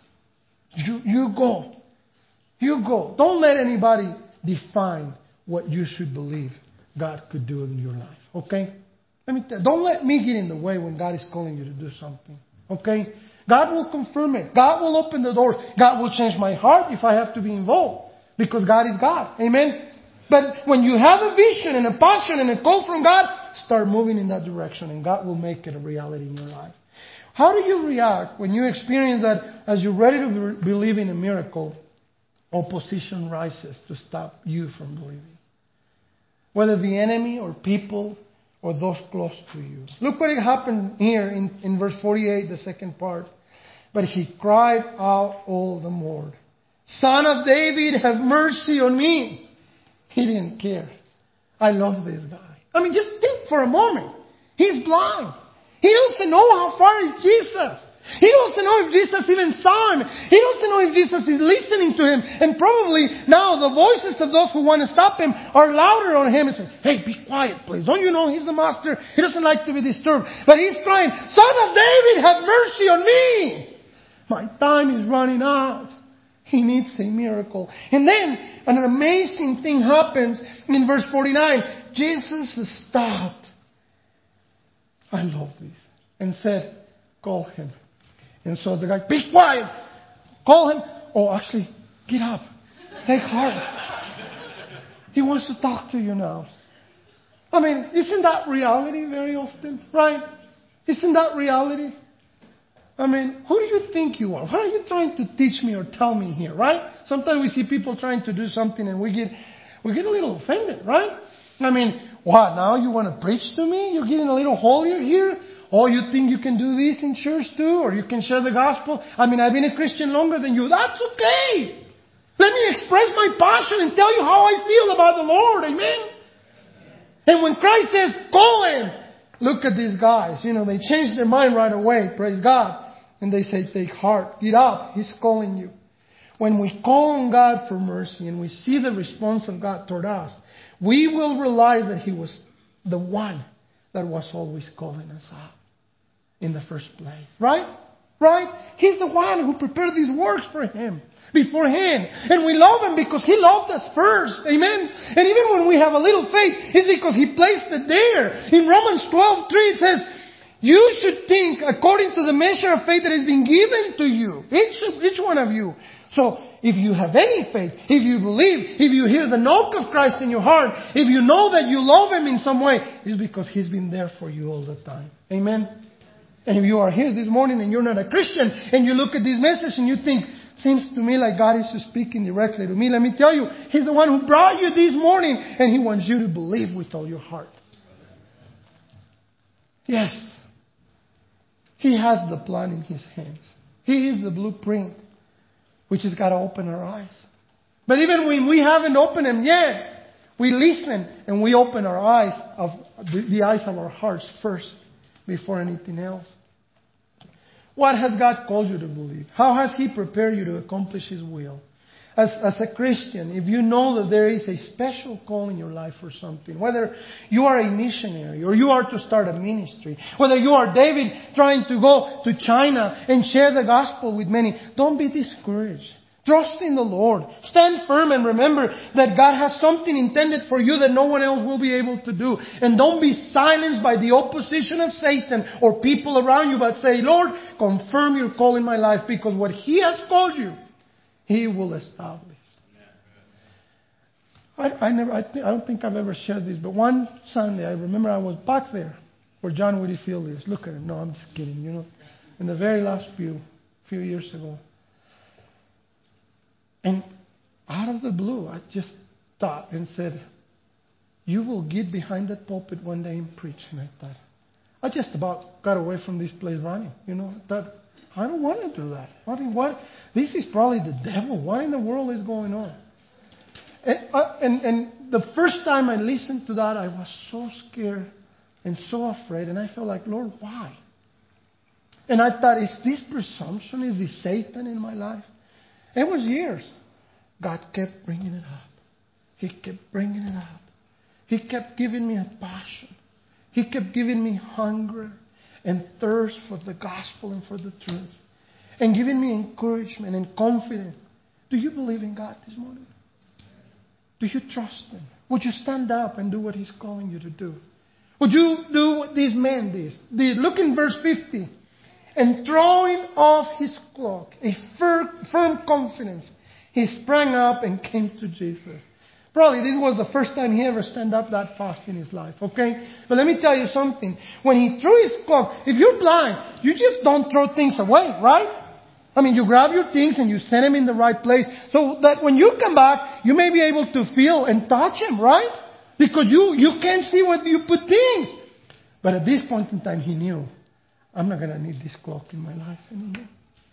You go. You go. Don't let anybody define what you should believe God could do in your life. Okay? Don't let me get in the way when God is calling you to do something. Okay? God will confirm it. God will open the doors. God will change my heart if I have to be involved. Because God is God. Amen? But when you have a vision and a passion and a call from God, start moving in that direction and God will make it a reality in your life. How do you react when you experience that as you're ready to believe in a miracle, opposition rises to stop you from believing? Whether the enemy or people or those close to you. Look what happened here in verse 48, the second part. But he cried out all the more, Son of David, have mercy on me. He didn't care. I love this guy. I mean, just think for a moment. He's blind. He doesn't know how far is Jesus. He doesn't know if Jesus even saw him. He doesn't know if Jesus is listening to him. And probably now the voices of those who want to stop him are louder on him and say, hey, be quiet, please. Don't you know he's the master? He doesn't like to be disturbed. But he's crying, Son of David, have mercy on me. My time is running out. He needs a miracle. And then an amazing thing happens in verse 49. Jesus stopped. I love this. And said, call him. And so the guy, be quiet. Call him. Oh, actually, get up. Take heart. He wants to talk to you now. I mean, isn't that reality very often? Right? Isn't that reality? I mean, who do you think you are? What are you trying to teach me or tell me here, right? Sometimes we see people trying to do something and we get a little offended, right? I mean, what, now you want to preach to me? You're getting a little holier here? Oh, you think you can do this in church too? Or you can share the gospel? I mean, I've been a Christian longer than you. That's okay. Let me express my passion and tell you how I feel about the Lord. Amen? And when Christ says, call him, look at these guys. They change their mind right away. Praise God. And they say, take heart. Get up. He's calling you. When we call on God for mercy and we see the response of God toward us, we will realize that He was the one that was always calling us out in the first place. Right? Right? He's the one who prepared these works for Him beforehand. And we love Him because He loved us first. Amen? And even when we have a little faith, it's because He placed it there. In Romans 12:3 it says, you should think according to the measure of faith that has been given to you. Each one of you. So, if you have any faith, if you believe, if you hear the knock of Christ in your heart, if you know that you love Him in some way, it's because He's been there for you all the time. Amen? And if you are here this morning and you're not a Christian, and you look at this message and you think, seems to me like God is speaking directly to me, let me tell you, He's the one who brought you this morning, and He wants you to believe with all your heart. Yes. He has the plan in His hands. He is the blueprint, which has got to open our eyes. But even when we haven't opened them yet, we listen and we open our eyes, the eyes of our hearts first before anything else. What has God called you to believe? How has He prepared you to accomplish His will? As a Christian, if you know that there is a special call in your life for something, whether you are a missionary or you are to start a ministry, whether you are David trying to go to China and share the gospel with many, don't be discouraged. Trust in the Lord. Stand firm and remember that God has something intended for you that no one else will be able to do. And don't be silenced by the opposition of Satan or people around you, but say, Lord, confirm your call in my life, because what He has called you, He will establish. I don't think I've ever shared this, but one Sunday I remember I was back there where John Whitty Field is. Look at him. No, I'm just kidding, in the very last few years ago. And out of the blue, I just thought and said, you will get behind that pulpit one day and preach. And I thought, I just about got away from this place running. I thought, I don't want to do that. What? This is probably the devil. What in the world is going on? And the first time I listened to that, I was so scared and so afraid. And I felt like, Lord, why? And I thought, is this presumption? Is this Satan in my life? It was years. God kept bringing it up. He kept bringing it up. He kept giving me a passion. He kept giving me hunger and thirst for the gospel and for the truth. And giving me encouragement and confidence. Do you believe in God this morning? Do you trust Him? Would you stand up and do what He's calling you to do? Would you do what this man did? Look in verse 50. And throwing off his cloak, a firm confidence, he sprang up and came to Jesus. Probably this was the first time he ever stand up that fast in his life, okay? But let me tell you something. When he threw his cloak, if you're blind, you just don't throw things away, right? I mean, you grab your things and you send them in the right place so that when you come back, you may be able to feel and touch them, right? Because you can't see where you put things. But at this point in time, he knew, I'm not going to need this cloak in my life anymore.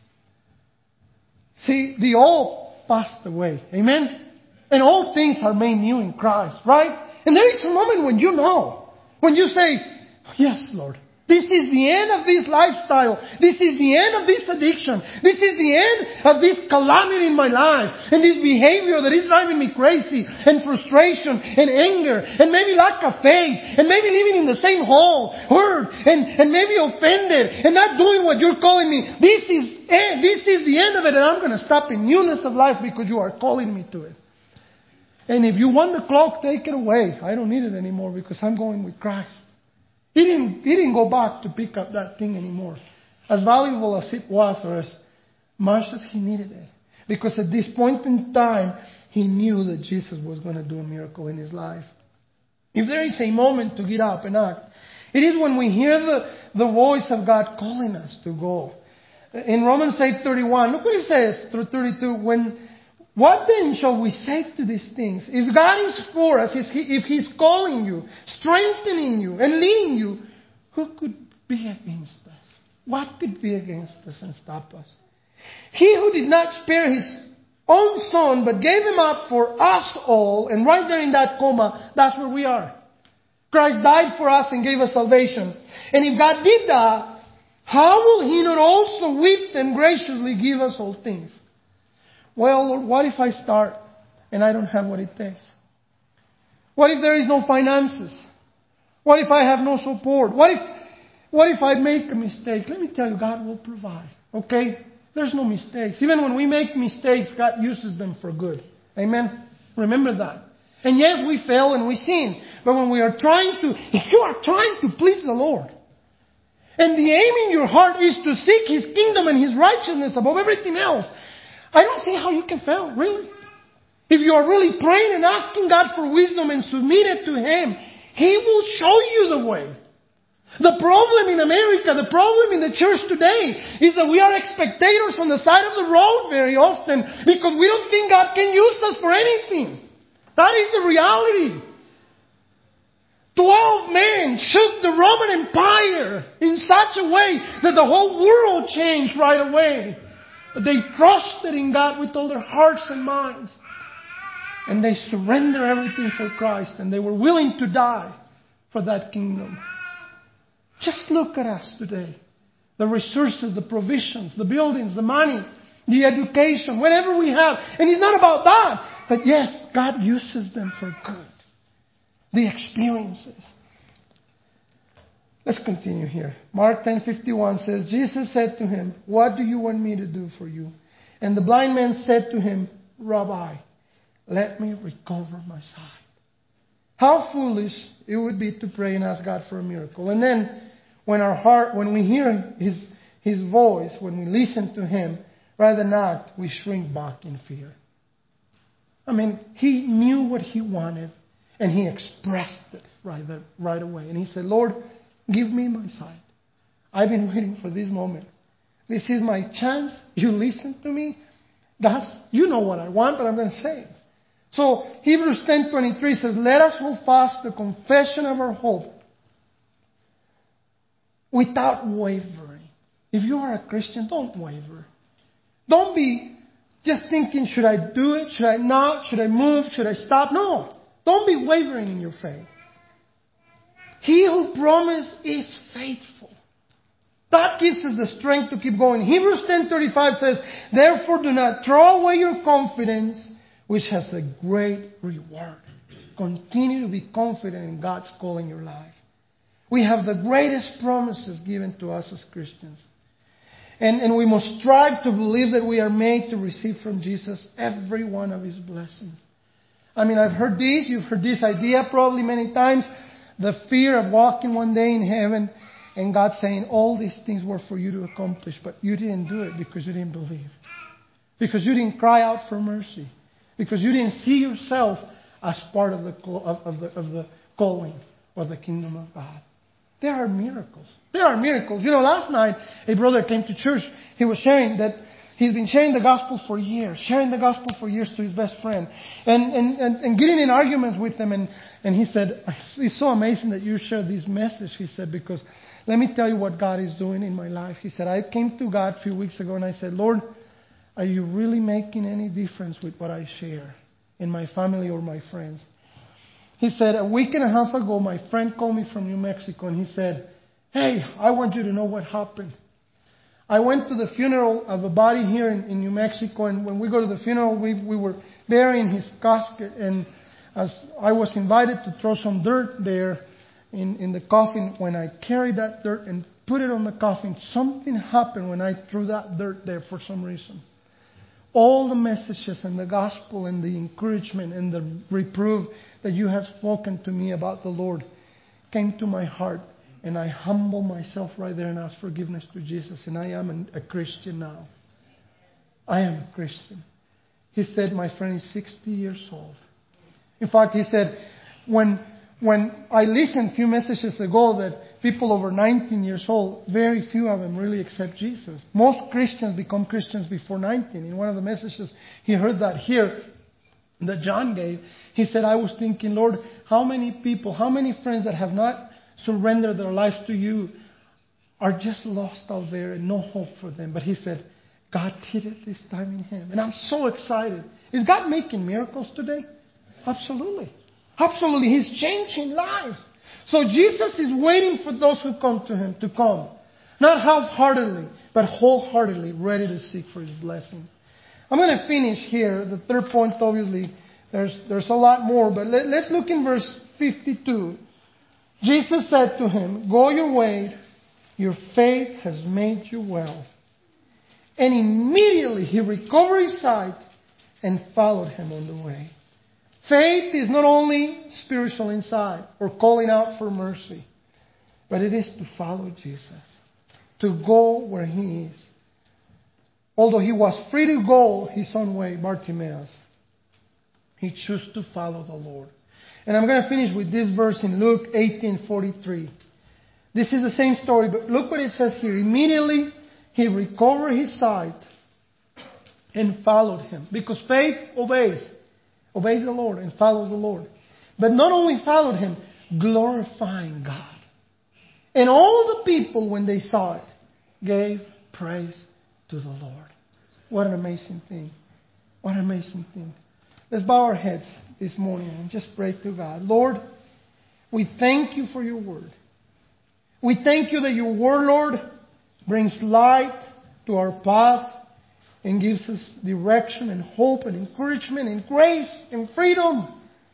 See, the old passed away. Amen? And all things are made new in Christ, right? And there is a moment when you know. When you say, yes, Lord. This is the end of this lifestyle. This is the end of this addiction. This is the end of this calamity in my life. And this behavior that is driving me crazy. And frustration and anger. And maybe lack of faith. And maybe living in the same hole. Hurt. And maybe offended. And not doing what you're calling me. This is the end of it. And I'm going to stop in newness of life because you are calling me to it. And if you want the cloak, take it away. I don't need it anymore because I'm going with Christ. He didn't go back to pick up that thing anymore. As valuable as it was, or as much as he needed it. Because at this point in time, he knew that Jesus was going to do a miracle in his life. If there is a moment to get up and act, it is when we hear the voice of God calling us to go. In Romans 8:31, look what it says through 32. What then shall we say to these things? If God is for us, if He's calling you, strengthening you, and leading you, who could be against us? What could be against us and stop us? He who did not spare His own Son, but gave Him up for us all, and right there in that comma, that's where we are. Christ died for us and gave us salvation. And if God did that, how will He not also with and graciously give us all things? Well, Lord, what if I start and I don't have what it takes? What if there is no finances? What if I have no support? What if I make a mistake? Let me tell you, God will provide. Okay? There's no mistakes. Even when we make mistakes, God uses them for good. Amen? Remember that. And yes, we fail and we sin. But when we are if you are trying to please the Lord, and the aim in your heart is to seek His kingdom and His righteousness above everything else, I don't see how you can fail, really. If you are really praying and asking God for wisdom and submit it to Him, He will show you the way. The problem in America, the problem in the church today is that we are spectators on the side of the road very often because we don't think God can use us for anything. That is the reality. 12 men shook the Roman Empire in such a way that the whole world changed right away. But they trusted in God with all their hearts and minds. And they surrendered everything for Christ. And they were willing to die for that kingdom. Just look at us today. The resources, the provisions, the buildings, the money, the education, whatever we have. And it's not about that. But yes, God uses them for good. The experiences. Let's continue here. Mark 10:51 says, Jesus said to him, what do you want me to do for you? And the blind man said to him, Rabbi, let me recover my sight. How foolish it would be to pray and ask God for a miracle. And then when we hear His voice, when we listen to Him, rather than act, we shrink back in fear. I mean, He knew what He wanted, and He expressed it right away. And He said, Lord, give me my sight. I've been waiting for this moment. This is my chance. You listen to me. You know what I want, but I'm going to say it. So Hebrews 10:23 says, let us hold fast the confession of our hope without wavering. If you are a Christian, don't waver. Don't be just thinking, should I do it? Should I not? Should I move? Should I stop? No. Don't be wavering in your faith. He who promised is faithful. That gives us the strength to keep going. Hebrews 10:35 says, therefore do not throw away your confidence, which has a great reward. Continue to be confident in God's call in your life. We have the greatest promises given to us as Christians. And we must strive to believe that we are made to receive from Jesus every one of His blessings. I mean, I've heard this, you've heard this idea probably many times. The fear of walking one day in heaven and God saying all these things were for you to accomplish, but you didn't do it because you didn't believe. Because you didn't cry out for mercy. Because you didn't see yourself as part of the calling or the kingdom of God. There are miracles. There are miracles. You know, last night a brother came to church. He was sharing that he's been sharing the gospel for years. Sharing the gospel for years to his best friend. And getting in arguments with him. And he said, it's so amazing that you share this message. He said, because let me tell you what God is doing in my life. He said, I came to God a few weeks ago and I said, Lord, are you really making any difference with what I share in my family or my friends? He said, a week and a half ago, my friend called me from New Mexico and he said, hey, I want you to know what happened. I went to the funeral of a body here in New Mexico, and when we go to the funeral, we were burying his casket, and as I was invited to throw some dirt there in the coffin, when I carried that dirt and put it on the coffin, something happened when I threw that dirt there for some reason. All the messages and the gospel and the encouragement and the reproof that you have spoken to me about the Lord came to my heart, and I humbled myself right there and asked forgiveness to Jesus, and I am a Christian now. I am a Christian. He said, my friend is 60 years old. In fact, he said, when I listened a few messages ago that people over 19 years old, very few of them really accept Jesus. Most Christians become Christians before 19. In one of the messages, he heard that here that John gave. He said, I was thinking, Lord, how many people, how many friends that have not surrendered their lives to you are just lost out there and no hope for them. But he said, God did it this time in Him. And I'm so excited. Is God making miracles today? Absolutely. Absolutely. He's changing lives. So Jesus is waiting for those who come to Him to come. Not half-heartedly, but wholeheartedly ready to seek for His blessing. I'm going to finish here. The third point, obviously, there's a lot more. But let's look in verse 52. Jesus said to him, go your way, your faith has made you well. And immediately he recovered his sight and followed Him on the way. Faith is not only spiritual inside or calling out for mercy, but it is to follow Jesus, to go where He is. Although he was free to go his own way, Bartimaeus, he chose to follow the Lord. And I'm going to finish with this verse in Luke 18:43. This is the same story, but look what it says here. Immediately he recovered his sight and followed Him. Because faith obeys the Lord and follows the Lord. But not only followed Him, glorifying God. And all the people, when they saw it, gave praise to the Lord. What an amazing thing. What an amazing thing. Let's bow our heads this morning and just pray to God. Lord, we thank You for Your Word. We thank You that Your Word, Lord, brings light to our path and gives us direction and hope and encouragement and grace and freedom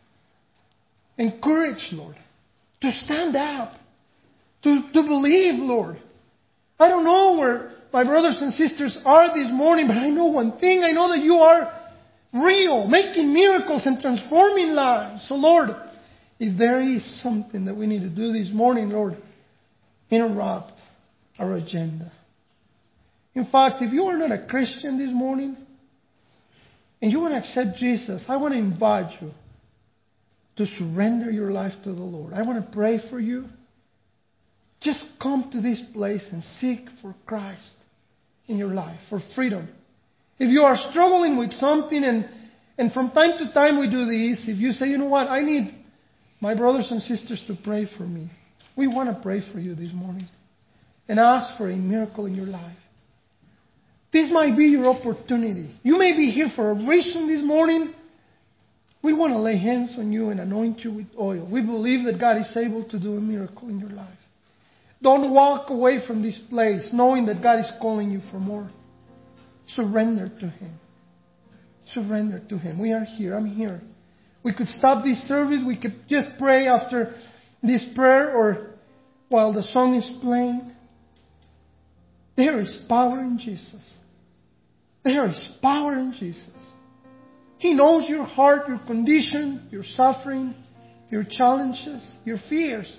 and courage, Lord, to stand up, to believe, Lord. I don't know my brothers and sisters are this morning, but I know one thing. I know that you are real, making miracles and transforming lives. So Lord, if there is something that we need to do this morning, Lord, interrupt our agenda. In fact, if you are not a Christian this morning and you want to accept Jesus, I want to invite you to surrender your life to the Lord. I want to pray for you. Just come to this place and seek for Christ in your life, for freedom. If you are struggling with something, and from time to time we do this, if you say, you know what, I need my brothers and sisters to pray for me. We want to pray for you this morning and ask for a miracle in your life. This might be your opportunity. You may be here for a reason this morning. We want to lay hands on you and anoint you with oil. We believe that God is able to do a miracle in your life. Don't walk away from this place knowing that God is calling you for more. Surrender to Him. Surrender to Him. We are here. I'm here. We could stop this service. We could just pray after this prayer or while the song is playing. There is power in Jesus. There is power in Jesus. He knows your heart, your condition, your suffering, your challenges, your fears.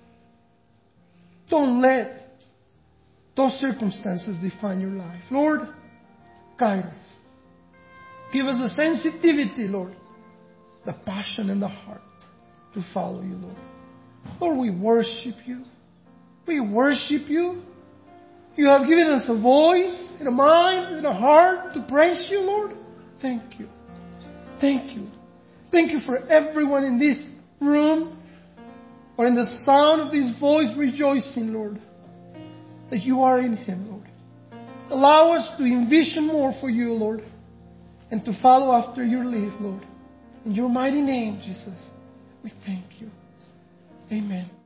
Don't let those circumstances define your life. Lord, guide us. Give us the sensitivity, Lord, the passion and the heart to follow you, Lord. Lord, we worship you. We worship you. You have given us a voice and a mind and a heart to praise you, Lord. Thank you. Thank you. Thank you for everyone in this room or in the sound of this voice rejoicing, Lord, that you are in Him, Lord. Allow us to envision more for you, Lord, and to follow after your lead, Lord. In your mighty name, Jesus, we thank you. Amen.